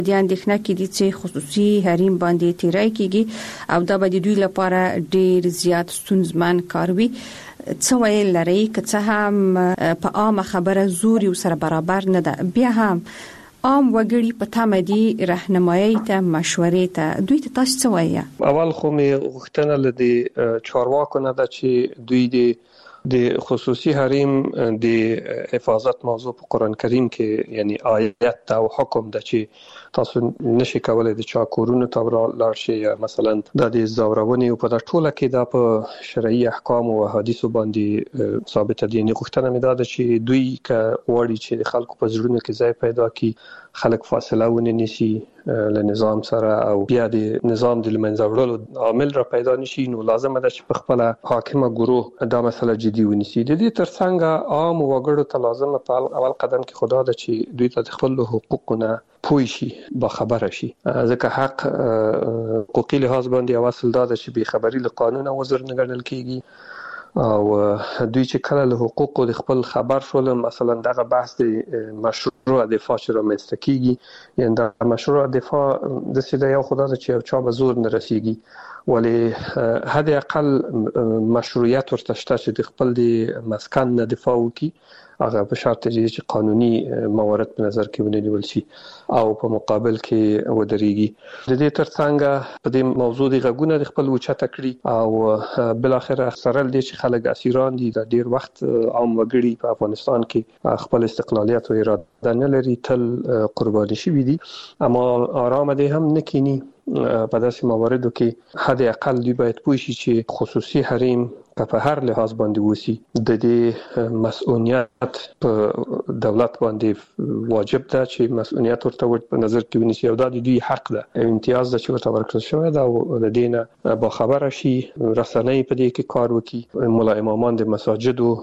د اندېښنه کې دي چې خصوصي حریم باندې تیرای کیږي او دا به د دوی لپاره ډیر زیات ستونزمن کار وي. څه ویل لري که څه هم په عامه خبره زور یو سره برابر نه ده، بیا هم عام وګړي په تمه دي راهنمایي ته مشورې ته، دوی ته تاسو څه وایي؟ اول خو مې غوښتنه لدی چارواکو نه ده چې دوی د خصوصي حریم د حفاظت موضوع په قرآن کریم کې یعنی آیت او حکم ده چې تاسو نشي کولای د چا کورونو ته لاړ شئ یا مثلا د زورونې په د ټوله کې د په شرعي احکام او حدیثو باندې ثابت دي. نه غوښتنه مې ده چې دوی ک وړي چې د خلکو په زړونو کې ځای پیدا کړي، خلک فاصله ونیسي له نظام سره او بیا د نظام د منځه وړلو عامل را پیدا نشي، نو لازم ده چې په خپل حاکمه ګروه دا مسله جدي ونیسي. د دې ترڅنګ عام وګړو ته لازم په اول قدم کې خدا ده چې دوی ته خپل حقوقونه پوي شي، با خبره شي، ځکه حق حقوقي لحاظ باندې اصل دا ده چې به خبري له قانون او وزر نه ګڼل کیږي او دوی چې کله له حقوقو د خپل خبر شول، مثلا دغه بحث د مشروع دفاع شروع مستکیږي، یعنی د مشروع دفاع د سیده یو خدا چې چا به زور نه رسیږي، ولی حد اقل مشروعیت ورته شته چې د خپل د مسکن نه دفاع وکړي، هغه په شرط چې قانوني موارد په نظر کې ونیول شي او په مقابل کې ودرېږي. د دې ترڅنګ په دې موضوع د غږونه د خپل وچته کړی او بل اخر سره د چې خلک اسیران دي د ډیر وخت عام وګړي په افغانستان کې خپل استقلالیت او اراده نه لري، تل قرباني شوي دي، اما آرام دي هم نکینی. په داسې مواردو کې حد اقل دوی باید پوه شي چې خصوصي حریم په هر لحاظ باندې وسی د دې مسؤلیت په دولت باندې واجب ده چې مسؤلیت ورته په نظر کې ونیسي او دا د دوی حق ده، امتیاز ده چې ورته ورکړل شوی ده او د دینه با خبره شي، رسنۍ په دې کې کار وکړي، مولا امامان د مساجدو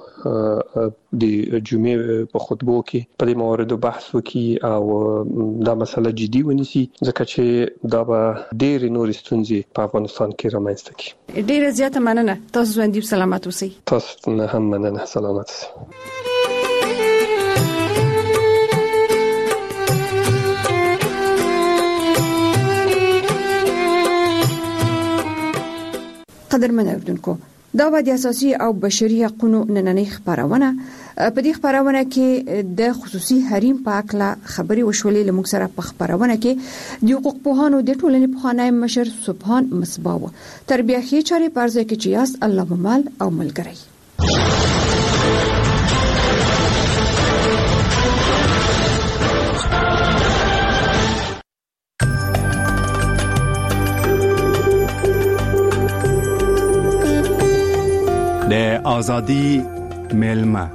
د جمعې په خطبو کې په دې مواردو بحث وکړي او دا مسله جدي ونیسي، ځکه چې دا به ډېر نور ستونزې په افغانستان کې رامنځته کړي. ډېر زیاته مننه، تاسو ژوندي سلامت اوسئ. تاسو نه هم مننه، سلامت اوسئ. قدرمن اوریدونکو، دا و د اساسي او بشري حقوقو نننۍ خبرونه. په دې خبرونه کې د خصوصي حریم په اړه خبري وشولې، لمږ سره په خبرونه کې د حقوق پوهانو د ټولنې پخوانی مشر سبحان مصباح تربیحي چاري پرځای کې چې یاست الله ممال او ملګری. د ازادي ملما.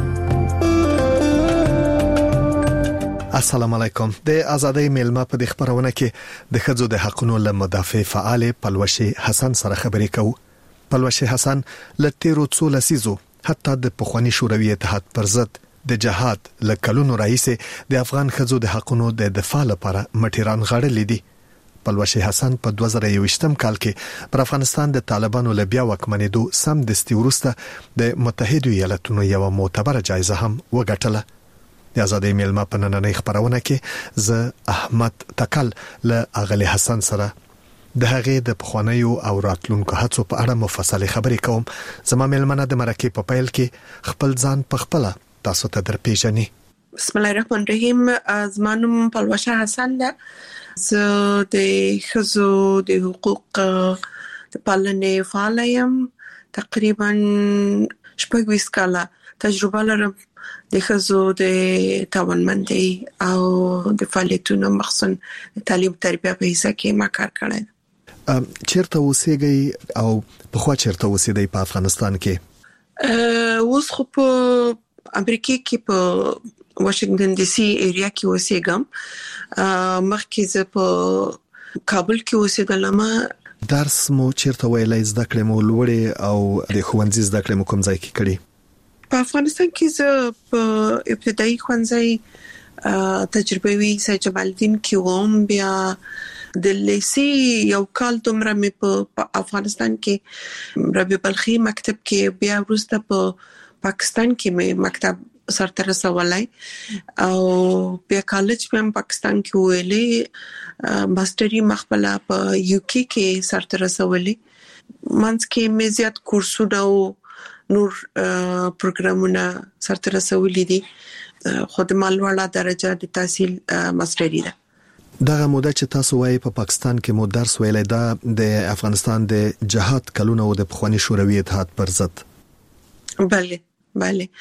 السلام علیکم. د ازادۍ ملما په خبرونه کې د ښځو د حقوقو له مدافع فعال پلوشي حسن سره خبرې کوو. پلوشي حسن له تیرو څو لسیزو حتی د پخوانی شوروي اتحاد پر ضد د جهاد له کلونو راهیسې د افغان ښځو د حقوقو د دفاع لپاره مټیران غړلې دي. پلوشي حسن په 2021م کال کې پر افغانستان د طالبانو له بیا واکمنېدو سم دستي وروسته د متحده ایالاتونو یو معتبره جایزه هم وګټله. د ازادۍ ملما په نننۍ خبرونه کې زه احمد تکل له اغلی حسن سره د هغې د پخوانیو او راتلونکو هڅو په اړه مفصل خبرې کوم. زما ملمنه د مرکې په پیل کې خپل ځان په خپل تاسو ته درپېژني. بسم الله الرحمن الرحیم. زما نوم پلوشه حسن ده. زه د ښځو د حقوق د پالنې فعال یم. تقریبا 26 کاله تجربه لرم د ښځو د توانمندۍ او د فعالیتونو مخصوص تعلیم تربیه په حصہ کې ما کار کړی. چیرته اوسېږئ او پخوا چیرته اوسېدئ په افغانستان کې؟ اوس خو په امریکا کې په واشنگټن ډي سي ایریا کې اوسېږم. مخکې زه په کابل کې اوسېدلم. درس مو چیرته ویلای، زده کړې مو لوړې او د ښوونځي زده کړې مو کوم ځای کې کړې؟ په افغانستان کې زه په ابتدایي ښوونځي تجربوي سید جمال الدین کې وم. بیا د لیسي یو کال دومره مې په افغانستان کې ربیع بلخي مکتب کې، بیا وروسته په پاکستان کې مې مکتب سرته رسولای او په کالج په پاکستان کې ویلې ماستری مخبله په یو کې سرته رسولې منځ کې مزيات کورسونه او نور پروګرامونه سرته رسولې دي خو د مالوړه درجه د تحصیل ماستری ده. دغه موده چې تاسو وایي په پاکستان کې مو درس ویلې ده د افغانستان د جهاد کلونه او د پخوانی شوروي اتحاد پر ضد. بله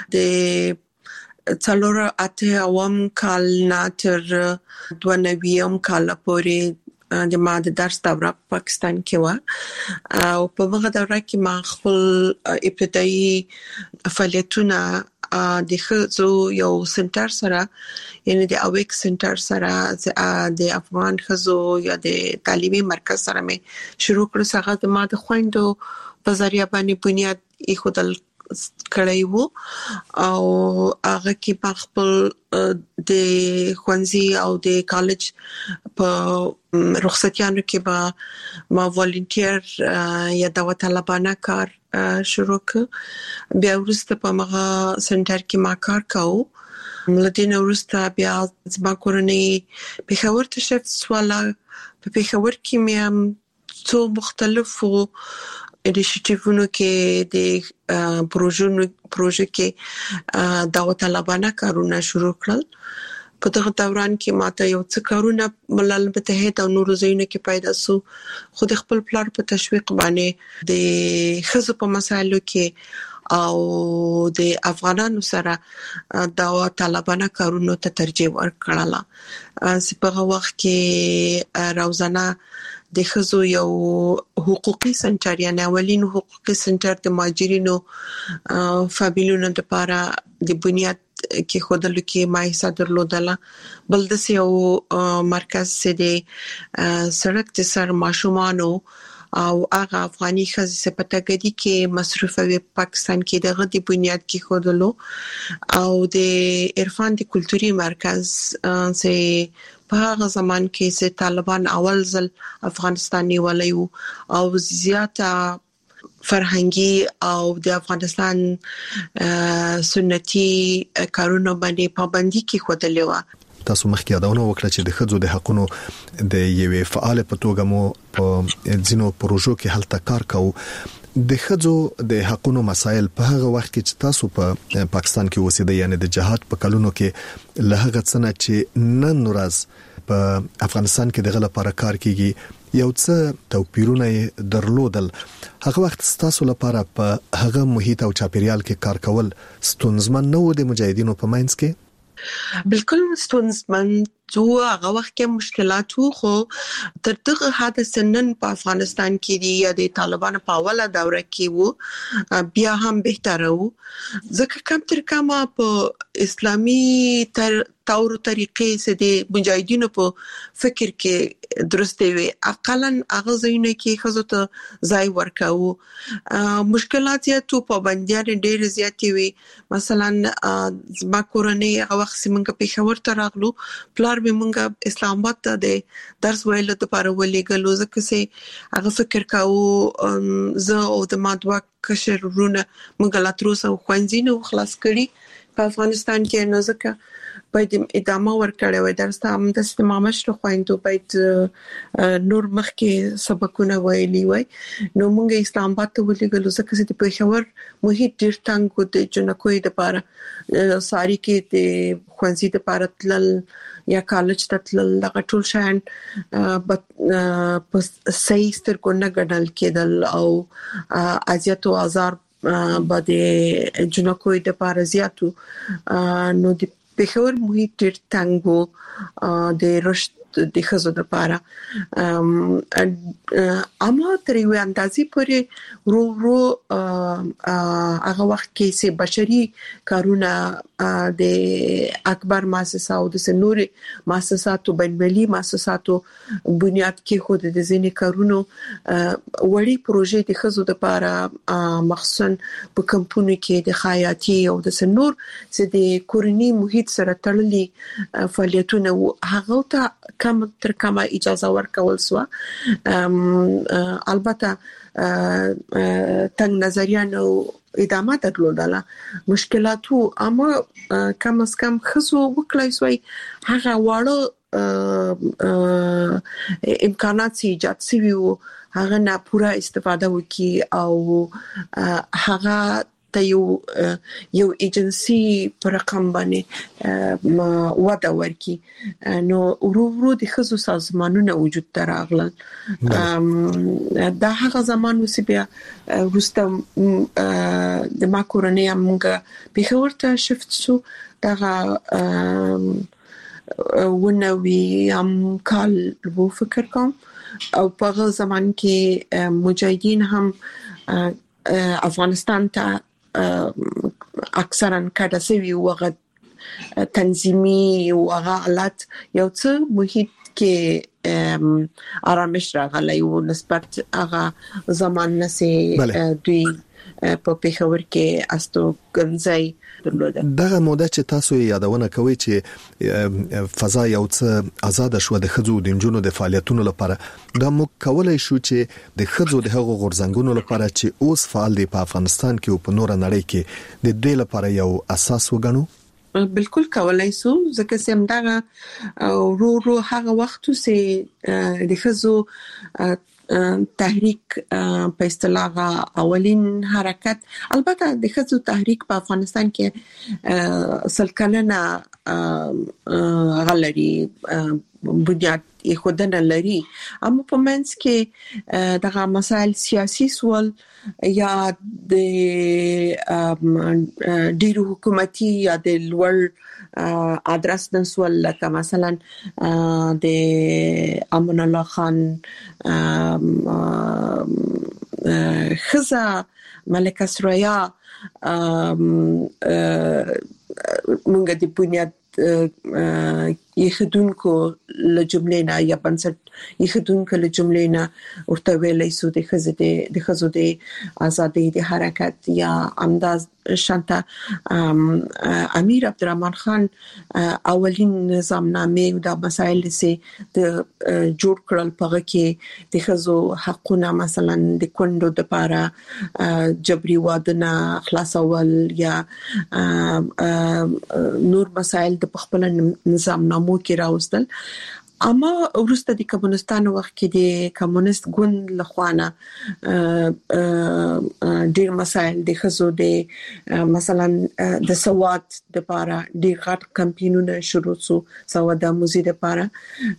د څلور اته اوم کال ناتر 92 کال پورې د ما د درس دوره پاکستان کې و او په هغه دوره کې ما خپل ابتدایي فعالیتونه د خزو یو سنټر سره یعنی د اویک سنټر سره د افغان خزو یا د تعلیمي مرکز سره مې شروع کړو څنګه د ما د خويندو په ذریعہ باندې بنیاد ایښودل کړی وو او هغه کې په خپل د خوانزي او د کالج په رخصتیانو کې به ما والنټیر یا د طالبانه کار شروع ک بیا ورسته په مغه سنټر کې ما کار کاوه ملدین ورسته بیا زما کورنۍ په خبر ته شفت سواله په خبر کې مې څو مختلفو انیشیټیوونو کې د پروژه کې د طالبانه کارونه شروع کړل په دغه دوران کې ماته یو څه کارونه ملل متحد او نور زینو کې پیدا سو خو د خپل پلان په تشویق باندې د خزو په مسایلو کې او د افغانانو سره د طالبانه کارونو ته ترجیح ورکړله په وخت کې روزانه د خزو یو حقوقي سنټر یا اولین حقوقي سنټر د ماجرینو فامیلونو لپاره د بنیاد کې خودلو کې ما حصہ درلودله بل د یو مرکز سره د سړک د سر ماشومانو او هغه افغاني خزې سپتاګدي کې مصرفوي پاکستان کې دغه د بنیاد کې خودلو او د عرفان د کلتوري مرکز سه په هغه زمان کې چې طالبان اول ځل افغانستان نیولیو او زیاته فرهنګي او د افغانستان سنتي کارونه باندې پابندي کې خودلې و. تاسو مخکې یادونه وکړه چې د خځو د حقونو د یوې فعال په توګه مو په ځینو پروژو کې هلته کار کاوه. د خځو د حقونو مسایل په هغه وخت کې چې تاسو په پاکستان کې اوسېده یعنی د جهاد په کلونو کې له هغه څه نه چې نن ورځ په افغانستان کې دغه لپاره کار کیږي یو څه توپیرونه درلودل هغه وخت تاسو لپاره په هغه محیط او چاپیریال کې کار کول ستونزمن نه و د مجاهدینو په ماینس کې؟ بالکل ستونزمن جو هغه وخت کې مشکلات وو خو تر دغه حادثه نن په افغانستان کې دی یا د طالبانو په اوله دوره کې وو بیا هم بهتره وو ځکه کم تر کمه په اسلامي تور طریقې سره د مجاهدینو په فکر کې درسته وي اقلا هغه زینو کې خزو ته ځای ورکاو مشکلات یا تو پابندیان ډېر زیات وي مثلا زما کورنۍ هغه وخت سیمنګ په خبر ته راغلو پلار به مونږه اسلام آباد ته د درس ویلو لپاره ولېګلو ځکه چې هغه فکر کاوه زه او د مادوا کشر ورونه مونږ لا تر اوسه خوانځینو خلاص کړي په افغانستان کې نو ځکه باید ادامه ورکړی وای درس ته هم د استمامشت خويندو باید نور مخکې سبقونه ویلي وای نو موږ اسلام آباد ته ولېګلو ځکه چې په خبر محیط ډیر تنګ د جنکوې لپاره ساری کې د خوانځي لپاره تل یا کالج ته تل دغه ټول شان په صحیح سترګو نه ګڼل کېدل او اذیت او آزار باندې جنکوې لپاره زیاتو نو د بخور محیط ډیر تنګو د رشد د خزو لپاره اما تر یو اندازې پورې ورو هغه وخت کې چې بشري کارونه د اکبر مؤسسه او د سنوري مؤسساتو بین‌المللي مؤسساتو بنیاد کې خود د ځینې کارونو وړي پروژې د خزو لپاره مخصوصا په کمپونو کې د خیاطي او د سنور چې د کورنۍ محیط سره تړلي فعالیتونه هغه ته کم تر کومه اجازه ورکول سو البته تنگ نظریانو ادامه درلودله مشکلاتو اما کم از کم خصو وکړای سوی هغه واړه امکانات ایجاد شوي وو هغه نه پوره استفاده وکي او هغه ته یو ایجنسی پر رقم باندې وده ورکي نو ورو د خصوصي سازمانونو وجود تراغلل دا هغه زمان وسبیا وروسته د ما کورنۍ موږ په خورته شفت شو دا ونوي کال وو فکر کوم او په هغه زمان کې مجاهدین هم افغانستان ته اکثرا کډه سوي وغه تنظیمي او حالات یو څه محیط کې آرامش راغلی او نسبت هغه زمان نسي دوی په پیښور کې استو ګنځي درلوده دغه موده چې تاسو یادونه کوي چې فضا یو څه آزاد شو د خځو د جنونو د فعالیتونو لپاره دا موږ کولای شو چې د خځو د هغو غورځنګونو لپاره چې اوس فعال دي په افغانستان کې او په نور نړۍ کې د دې لپاره یو اساس وګڼو بالکل کولای شو ځکه چې همدغه ورو هغه وخت سه د خځو تحریک په اصطلاح اولین حرکت البته د خځو تحریک په افغانستان کې سلکلنه غلري بنیاد خودنه لري اما په منځ کې دغه مسائل سیاسي سوال یا د ډیرو حکومتي یا د لوړ ادرس د سوال لکه مثلا د امان الله خان خزه ملکه سریا مونږ د بنیاد یخدونکو له جملې نه یا بنسټ یخدونکو له جملې نه ورته ویلای سو د خزو د ازادي د حرکت یا امداز شانتا امیر عبدالرحمن خان اولین نظامنامه او د مسایل سي د جوړ کړل پغه کې د خزو حقونه مثلا د کندو د پاره جبري وادنه خلاصول یا نور مسایل د خپل نظامنامو کې راوستل اما ورسته د کمونستانو وخت کې د کمونست ګوند لخوانه ډیر مسایل د خزو د مثلا د سواد د پاره ډیر غټ کمپاینونه شروع شو سواد موزي د پاره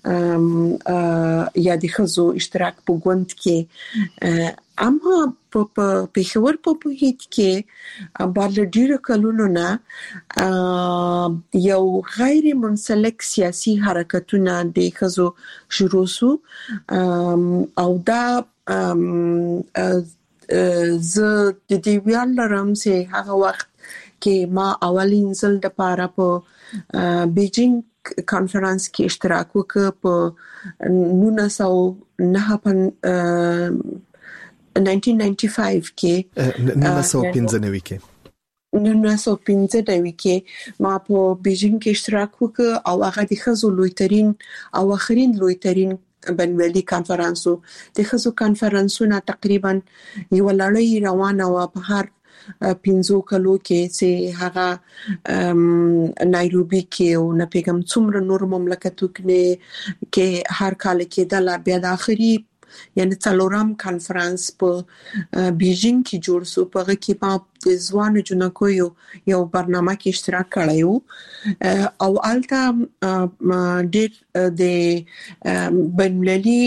یا د خزو اشتراک په ګوند کې اما په پیښور په هیڅ کې بعد ډیر کلونو نه یو غیر منسلک سیاسي حرکتونه د خزو شروع شو او دا ز د دې ویل لرم چې هغه وخت کې ما اولین ځل د پاره په بیجینګ کانفرنس کې اشتراک وکړ په 1995 کې 1995 کې ما په بیجینګ کې اشتراک وکړ او هغه د خزو لویترین او اخرین لویترین بنوالي کانفرنسو د خزو کانفرنسونه تقریبا یو لړۍ روانه و په هر 15 کلو کې چې هغه نایروبي کې او نه پیغام څومره نور مملکتو کې هر کال کې د بیا د اخري یعنی څلورم کانفرنس په بیجینګ کې جوړ شو په کې په ځوانو جنکو یو برنامه کې اشتراک کړیو او الته ډېر د بنللي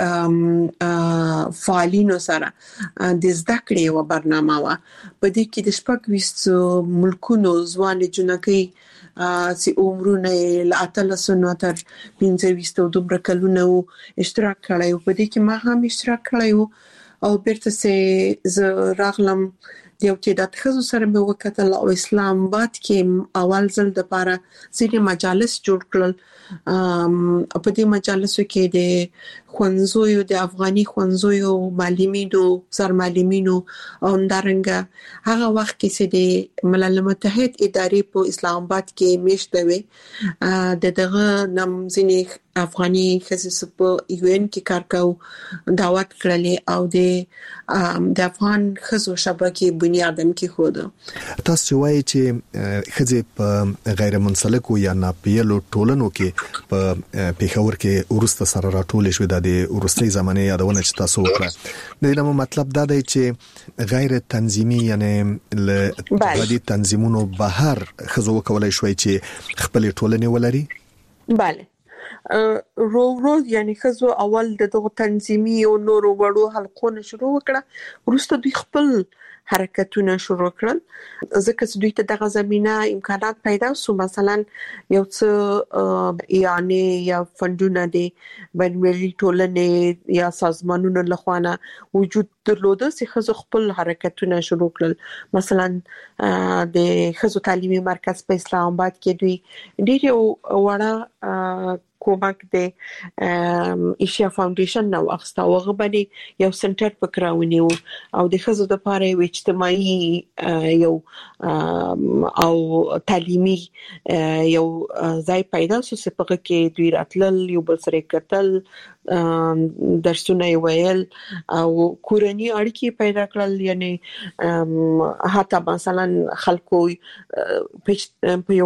فعالینو سره د زده کړې و برنامه و په دې کې د شپږ ملکونو ځوان جنکې سي عمرونه لاتلسنو تر 15 دومره کلونه اشتراک کړیو په دې کې ما هم اشتراک کړیو او بیرته سي ز راغلم یو چې د خزو سره مې وکړل او اسلام آباد کې اول ځل د پاره ځینې مجالس جوړ کړل په دې مجالسو کې د خوانزویو د افغاني خوانزویو معلمینو سرمعلمینو او اندرنګ هغه وخت کې چې د ملل متحد ادارې په اسلام آباد کې میشته وي دغه نمځنی افغاني خصوص په UN کې کار کاو دعوت کړلې او د افغان خزو شبکې بنیاد هم کې خود. تاسو وایي چې خځې په غیر منسلکو یا ناپیلو ټولنو کې په پیښور کې ورسته سره راټول شوې د ورستي زمانه یادونه چې تاسو وکړه. د دې مطلب دا دی چې غیر تنظیمي یعنی له دې تنظیمونو بهر خځو کولای شوي چې خپل ټولنه ولري. بله رو یعنی خزو اول دغه تنظیمي او نورو وړو حلقونه شروع وکړه ورسته دوی خپل حرکتونه شروع کړل ځکه چې دوی ته دغه زمينه امکانات پیدا شو. مثلا یو څه یعنی یا فندونه دي بنوي ټولنې یا سازمانونو لخوانه وجود درلوده چې خزو خپل حرکتونه شروع کړل. مثلا د خزو تعلیمي مرکز په اسلام آباد کې دوی ډېر وړه کومک د ایشیا فاونډیشن نو اخستا وغه باندې یو سنټر پکراونی او د خزو د پاره یو اجتماعي یو او تعلیمي یو ځای پیدا شو چې په کې دوی راتلل یو بل سره کتل درسونه ویل او کورنی اړیکې پیدا کړل. یعنی حتی مثلا خلکو په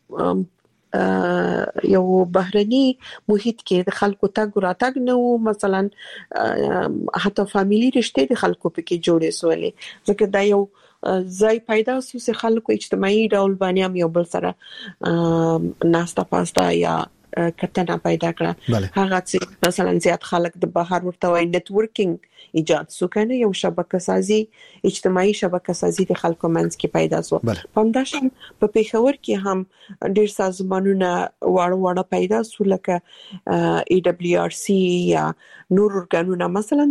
یو بهرني محیط کې د خلکو تګ راتګ نو مثلا حتی فاميلي رشتې د خلکو په کې جوړې سولې ځکه دا یو ځای پیدا شو چې خلکو اجتماعي ډول باندې هم یو بل سره ناستا پاستا یا کتنه پیدا کړه. هغه چې مثلا زیات خلک د بهر ورته وای نتورکینګ ایجاد شو کنه یو شبکه سازي اجتماعي شبکه سازي د خلکو منځ کې پیدا شو. پمداشم په پیښور کې هم ډېر سازمانونه وړ پیدا شو لکه ای دبليو ار سی یا نور ورګانونه.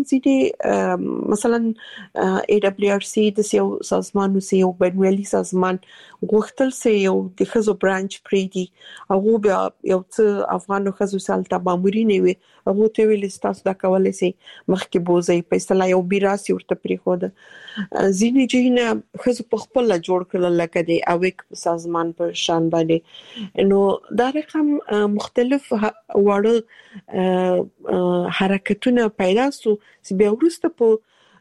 مثلا ای دبليو ار سی د یو سازمان نو یو بنوالي سازمان غوښتل سي یو د خزو برانچ پریدي او بیا یو څه افغانو خزو سالته مامورین وي هغه ته ویل تاسو دا کولای شي مخکې بوزي په اصطلاح یو بیراسي ورته پریخود ځینې جینه خزو په خپل جوړ کړل لکه د اویک سازمان په شان باندې نو دا رقم مختلف وړ حرکتونه پیدا سو چې بیا ورسته په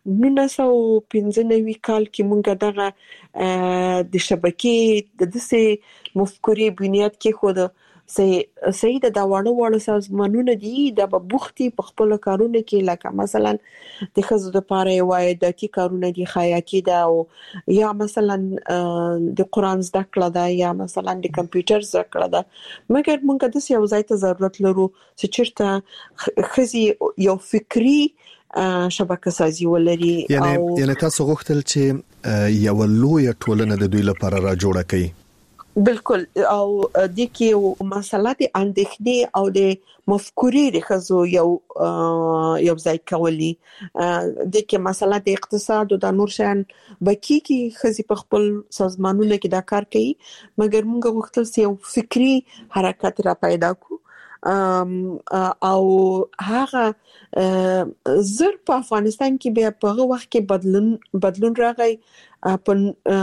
1995 کال کې مونږ دغه د شبکې د دسه مفکوري بنیاد کې خود سید دا وړو سازمانونه دي د بوختي په خپل کارونه کې لکه مثلا د خزو د پاره وای د تی کارونه دي خیاطي دا او یا مثلا د قران زده کړه دا یا مثلا د کمپیوټر زده کړه دا مګر مونږ د یو ځای ته ضرورت لرو چې چیرته خزي یو فکری شبکه سازي ولري. یعنی تاسو غوښتل چې یو لوی ټولنه د دوی لپاره را جوړه کړي. بالکل او د کې مسله د اندېښنې او د مفکورې د خزو یو ځای کولی د کې مسله د اقتصاد او د نور شان بکی کې خزي په خپل سازمانونو کې دا کار کوي مګر موږ غوښتل چې یو فکری حرکت را پیدا کو او هغه زر په افغانستان کې بیا په وخت کې بدلون راغی په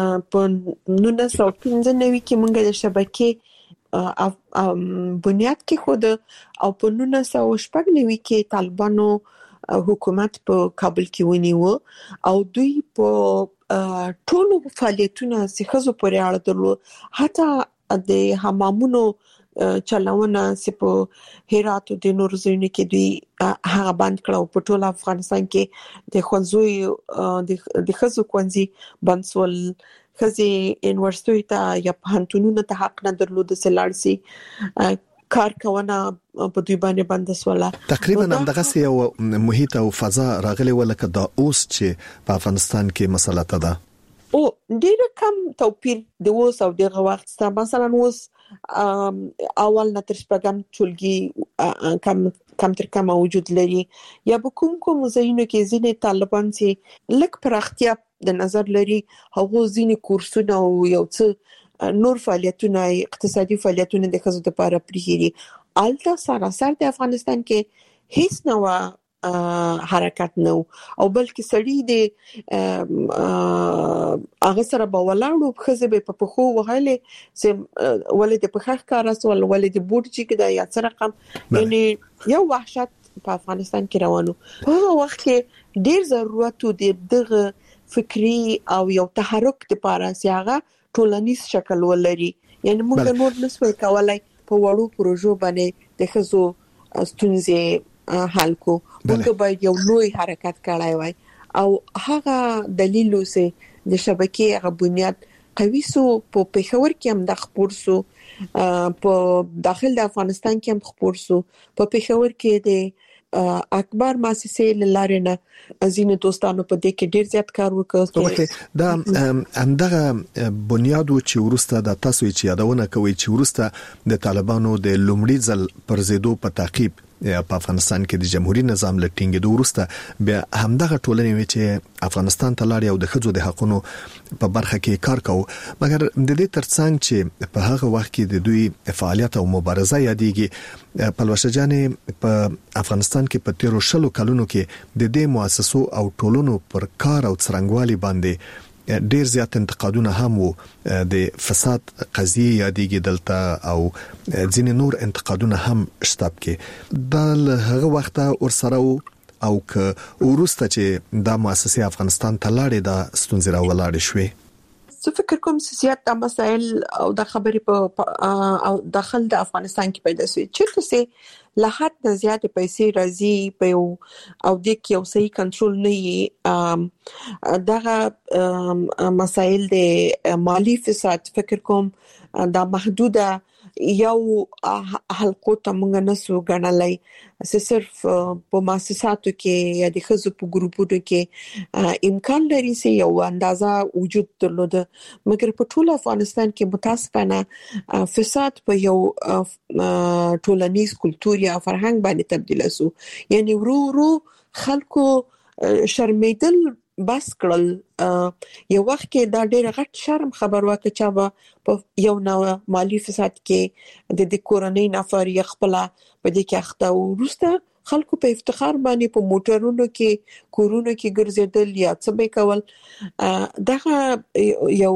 1995 کې موږ د شبکې بنیاد کې خود او په 1996 کې طالبانو حکومت په کابل کې ونیو او دوی په ټولو فعالیتونو چې خزو پورې اړه درلود حتی د حمامونو چلاونه سپو هرات د نور زینو کې دوی هغه بند کړو په ټول افغانستان کې د خنزوي د خزو کونزي بنسول خزي یونیورسيټي ته یا پهنټونونو ته حق نه درلود سلارسي کار کوونه په دوی باندې بندسوله. تقریبا همدغه یو محیط او فضا راغلی ولکه دا اوس چې په افغانستان کې مسله ده او ډیر کم توپیر د اوس او دغه وخت سره مثلا اوس اول نه تر شپږم ټولګي کم تر کم موجود لري یا به کوم زینو کې ځینې طالبان چې لک پراختیا د نظر لري هغه ځینې کورسونه او یو څه نور فعالیتونه اقتصادي فعالیتونه د خزو لپاره پریږي الته سراسر د افغانستان کې هیڅ نو حرکت نو او بلکې سړی د هغه سره به ولاړو خزه به په خو وهاله چې ولې د پخخ کارس ولې د بورچی کې د یا څه رقم یعنی یو وحشت په افغانستان کې روانو په وخت کې ډیر ضرورت د دغه فکری او یو تحرک لپاره سیاغه ټولنیز شکل ولري. یعنی موږ نور نسوي کولای په وړو پروژو باندې د خزو ستونزې حل کو. موږ باید یو لوی حرکت کړای وای او هغه دلیل اوسه د شبکې هغه بنیاد قوي سو په پېښور کې هم د خبر سو په داخل د افغانستان کې هم خبر سو په پېښور کې د اکبر مؤسسې لارنه ازینه دوستانو په دې کې ډیر زیات کار وکړ. دا همدغه بنیادو چې ورسته د تاسو چې یادونه کوي چې ورسته د طالبانو د لومړي ځل پر زیدو په تعقیب په افغانستان کې د جمهوریت نظام لټینګېدو وروسته بیا همدغه ټولنې چې افغانستان ته لاړې او د ښځو د حقوقو په برخه کې کار کوي، مګر د دې ترڅنګ چې په هغه وخت کې د دوی فعالیت او مبارزه یادېږي، پلوشه جانې په افغانستان کې په 13 کلونو کې د دې مؤسسو او ټولنو پر کار او څرنګوالي باندې ډیر زیات انتقادونه هم وو. د فساد قضیه یادېږي دلته او ځینې نور انتقادونه هم شته کې د هغه وخت ورسره او که ورسته چې دا مؤسسه افغانستان ته لاړې د ستونزې راولاړې شوې. زه فکر کوم سیاست د مسائل او د خبرې په او داخل د افغانستان کې پیدا شوی چې څه له حد نه زیات پیسې راځي په او د یو صحیح کنټرول نه یي. دغه مسائل د مالی فساد فکر کوم دا محدوده یو حلقو ته موږ نسو غنلای، صرف په مؤسساتو کې یا د خزو په ګروپونو کې امکان لري چې یو اندازه وجود درلوده، مګر په ټول افغانستان کې متاسفانه فساد په یو ټولنیز کلتور یا فرهنګ باندې تبدیل شو. یعنی ورو خلکو شرمیدل بس کړل. یو وخت کې دا ډېر غټ شرم خبر واکه چې په یو نو مالی فساد کې د کورنۍ نفر یې خپل په دې کې اخته ورسته خلکو په افتخار باندې په موټرونو کې کورونو کې ګرځیدل یا څه به کول. دغه یو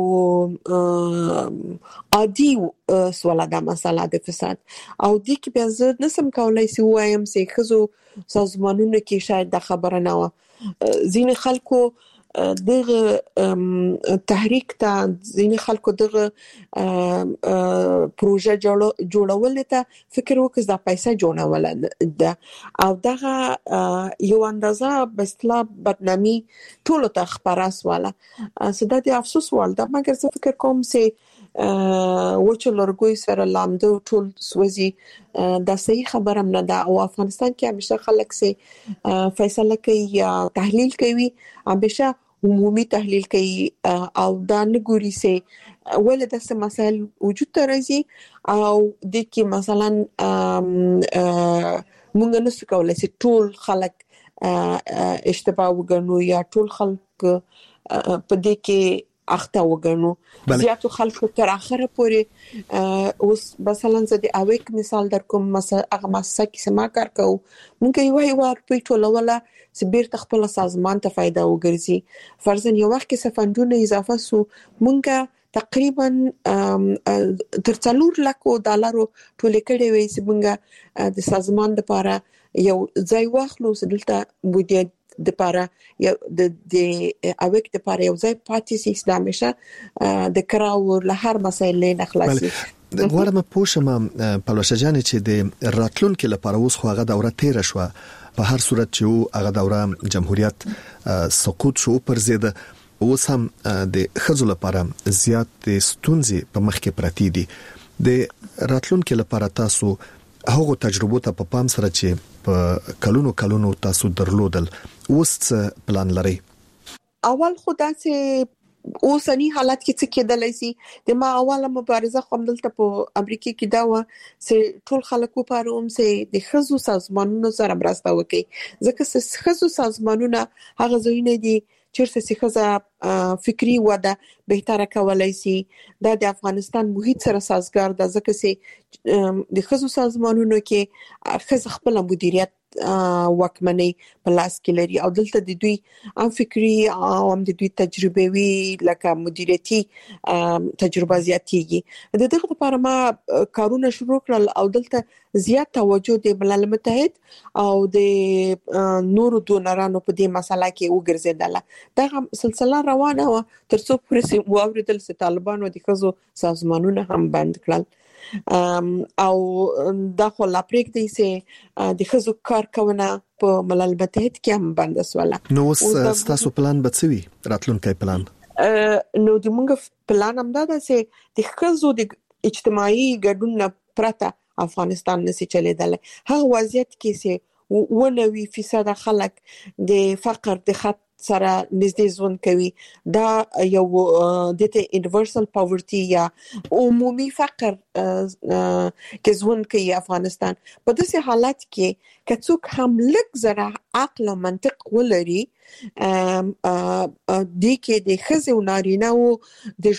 عادي سواله د مسله د فساد او د کې بیا زه نسم کولای سی وایم چې خزو سازمانونو کې شاید د خبره نه و. ځین خلکو دغه تحریک ته ځین خلکو دغه پروژه جوړول ته فکر وکړ دا پیسې جوړول ده او دغه یو اندازه بسلا بدنامي ټول ته خبراس والا سده د افسوس والده. مګر زه فکر کوم چې وچ لرګوي سره لامده ټول سوځي دا صحیح خبره نه ده او افغانستان کې همیشه خلک سي فیصله کوي یا تحلیل کوي، همیشه عمومي تحلیل کوي او دا نګوري سي ولې د څه مسایل وجود ته راځي او د کې مثلا مونږ نسو کولای سي ټول خلک اشتباه وګڼو یا ټول خلک په دې کې اخته وګڼو. زیاتو خلکو تر اخره پورې اوس مثلا زه د اویک مثال در کوم هغه مؤسسه کې سما کار کوم، مونږ یو په ټوله ولا سبیر تخپل سازمان ته فائدہ وګرځي. فرضاً یو وخت کې سفندونه اضافه سو مونږ تقریبا تر 4 لک ډالرو ټول کړي وي چې مونږ د سازمان لپاره یو ځای واخلو دلته بودیه د لپاره یو د اویک د لپاره یو ځای پاتې سي اسلامشه د کراو له هر مسایل نه خلاصي. غواړم پوښتم پلوشه جانې چې د راتلونکو لپاره اوس خو هغه دوره تیر شو، په هر صورت چې هغه دوره جمهوریت سقوط شو پر ضد اوس هم د خزو لپاره زیات ستونزې په مخ کې پراتی دي. د راتلونکو لپاره تاسو هغه تجربه ته په پام سره چې په کلونو تاسو درلودل اوس پلان لري؟ اول خدا چې اوسنی حالت کې څه کېدلای شي. د ما اوله مبارزه کوم دلته په امریکا کې دا و چې ټول خلکو لپاره هم چې د خزو سازمانونو سره مرسته وکړي، ځکه چې خزو سازمانونه هغه ځایونه دي چیرته چې خزه فکری وده بهتره کولای شي. دا د افغانستان محیط سره سازگار ده، ځکه چې د خزو سازمانونو کې خزه خپل مدیریت وکمنۍ په لاس کې لري او دلته د دوی هم فکری او هم د دوی تجربوي لکه مدیریتي تجربه زیاتېږي. د دغه لپاره ما کارونه شروع کړل او دلته زیات توجه د ملل متحد او د نورو دونرانو په دې مسله کې وګرځیدله. دغه سلسله روانه و تر څو پرې واوریدل چې طالبانو د خزو سازمانونه هم بند کړل او دا خو لا پرېږدي چې د خزو کارکونه په ملل متحد کې هم بند وسوله. نو تاسو پلان بچوي راتلونکي پلان؟ نو د موږ پلان هم دا ده چې د خزو د اجتماعي ګډون پرته افغانستان نشي چلیدل. هغه وضعیت کې چې 90% خلک د فقر د خط سره نږدې ژوند کوي، دا یو د یونیورسل پاورټي یا عمومي فقر کې ژوند کوي افغانستان. په داسې حالت کې کڅوک هم لږ زره عقل او منطق ولري د کې د خزو نارینه او د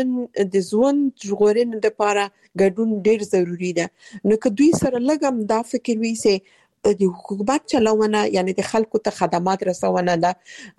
ژوند ژغورن لپاره ګډون ډیر ضروری ده. نو که دوی سره لګم دا فکر وي چې د حکومت چلونه یعنی د خلکو ته خدمات رسونه ده،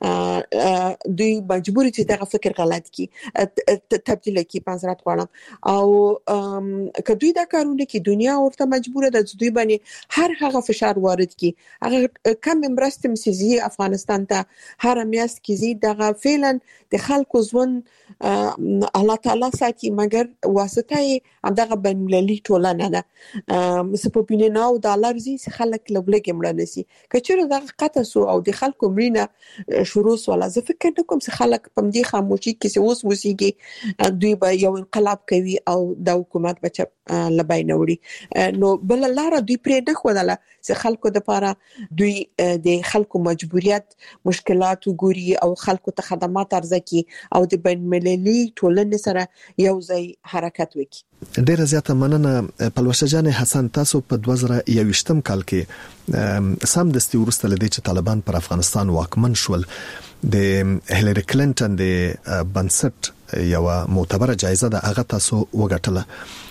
دوی مجبور دي دغه فکر غلط کی تبدیل کی پنځرات غواړم او کدوې دا کارونه کې دنیا ورته مجبور ده چې دوی باندې هر هغه فشار وارد کی. هغه کم مرستم سيزي افغانستان ته هر میاس کې زی دغه فعلا د خلکو ژوند الله تعالی ساتي، مګر واسطه دغه بنمللي ټولنه ده. سپوپینه او ډالر زی خلک لګ مړ نسی کچره دغه قطه سو او د خلکو مړینه شروع ولا. زه فکر نکوم چې خلک په دې خاموشي کې اوس وسیږي دوی به یو انقلاب کوي او د حکومت بچ لبای نوړي. نو بل لار دوی پرې نه خودله چې خلکو د لپاره دوی د خلکو مجبوریت مشکلات وګوري او خلکو ته خدمات ارزکي او د بین المللي ټولنې سره یو ځای حرکت وکړي. ډیره زیاته مننه پلوشه جان حسن. تاسو په 2021 کال کې سم دستي ورسته لدی چې طالبان پر افغانستان واکمن شول، د هیلری کلینټن د بنسټ یو معتبره جایزه ده هغه تاسو وګټله.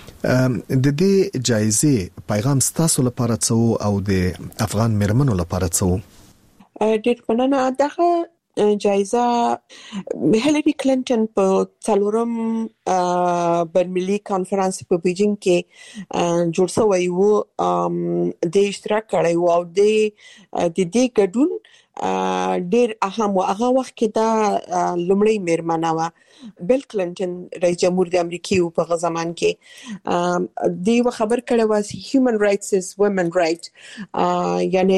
د دې جایزې پیغام تاسو لپاره څه او د افغان مرمنو لپاره څه؟ ډېر مننه. دغه جایزه هیلری کلینټن په څلورم بین‌المللي کانفرنس په بیجینګ کې جوړ شوی و، د اشتراک کړی و او د دې ګډون ډیر اهم و. هغه وخت کې دا لومړی میرمنه و بل کلینټن رئیس جمهور د امریکای په زمان کې دی خبر کړی و چې هیومن رائټس از وومن رائټ، یعنی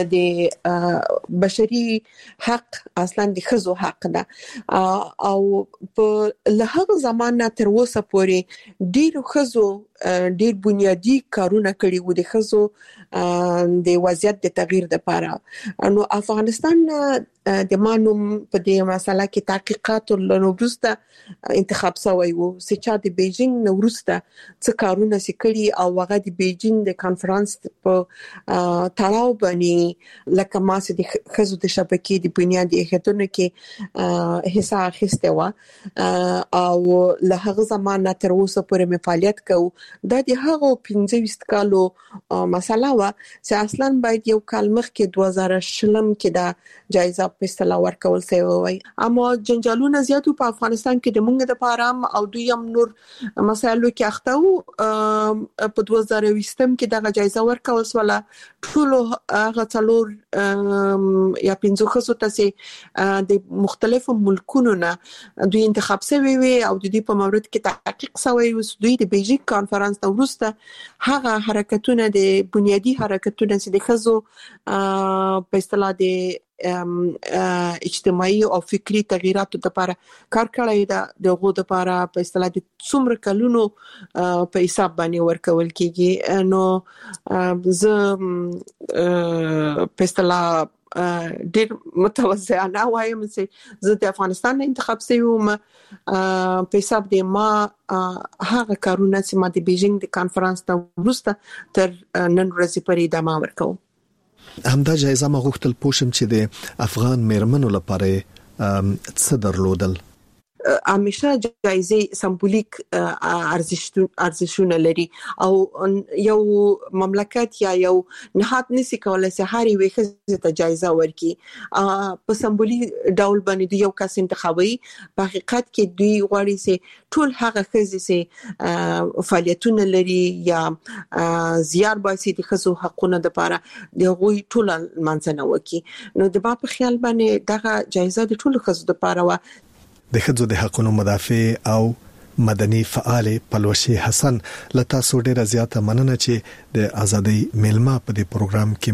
د بشري حق اصلا د خزو حق ده او په لهغه زمانه تر اوسه پورې ډیر خزو ډیر بنیادی کارونه کړي وو د خزو د وضعیت د تغییر لپاره. نو افغانستان د مانوم په دې مسله کې تحقیقات لنوبرسته انتخاب شوی وو چې چا د بیجینګ نورسته څه کارونه سکړي او هغه د بیجینګ د کانفرنس په تړاو باندې لکه ما چې د خزو د شبکې د بنیادی هدفونو کې حصہ اخیسته و او له هغه زمانه تر اوسه پورې فعالیت کوي. دا د هغه 15 کالو مسله و چې اصلا باید یو کال مخکې 2020 کې دا جایزه په اصطلاح ورکول شوی وای، اما جنجالونه زیاتو په افغانستان کې د مونږ د پارام او دوی هم نور مسایلو کې اخته وو. په 2020 کې دا جایزه ورکول شوله. ټول هغه څلور یا 15 خصو ته د مختلفو ملکونو نه دوی انتخاب شوی وي او د دې په مورد کې تحقیق شوی و. دوی د بیجینګ کانفرنس ته ورسته هغه حرکتونه د بنیادی حرکتونه چې د خزو په اصطلاح د اجتماعي او فکری تغیراتو لپاره کار کړی دا دغه لپاره په اصطلاح د څومره کلونو په حساب باندې ورکول کیږي. نو زه په اصطلاح ډیر متوازنه وایم چې زه د افغانستان انتخاب شوم په حساب د ما هغه کارونه چې ما د بیجینګ د کانفرنس ته ورسته تر نن ورځې پورې ادامه ورکوم. همدا جایزه ما غوښتل پوښم چې د افغان میرمنو لپاره څه درلودل؟ همیشه جایزه سمبولیک ارزښتونه لري او یو مملکت یا یو نهاد نسی کولای چې هر یو ښځه ته جایزه ورکړي په سمبولیک ډول باندې یو کس انتخابي په حقیقت کې دوی غواړي چې ټول هغه ښځې چې فعالیتونه لري یا زیار باسي د ښځو حقوقو لپاره د غوي ټول منځنه وکي نو د په خیال باندې دغه جایزه د ټول ښځو لپاره و د ښځو د حقوقو مدافع او مدني فعال پلوشي حسن لتا سو ډیره زیاته مننه چې د ازادي میلمه په دې پروګرام کې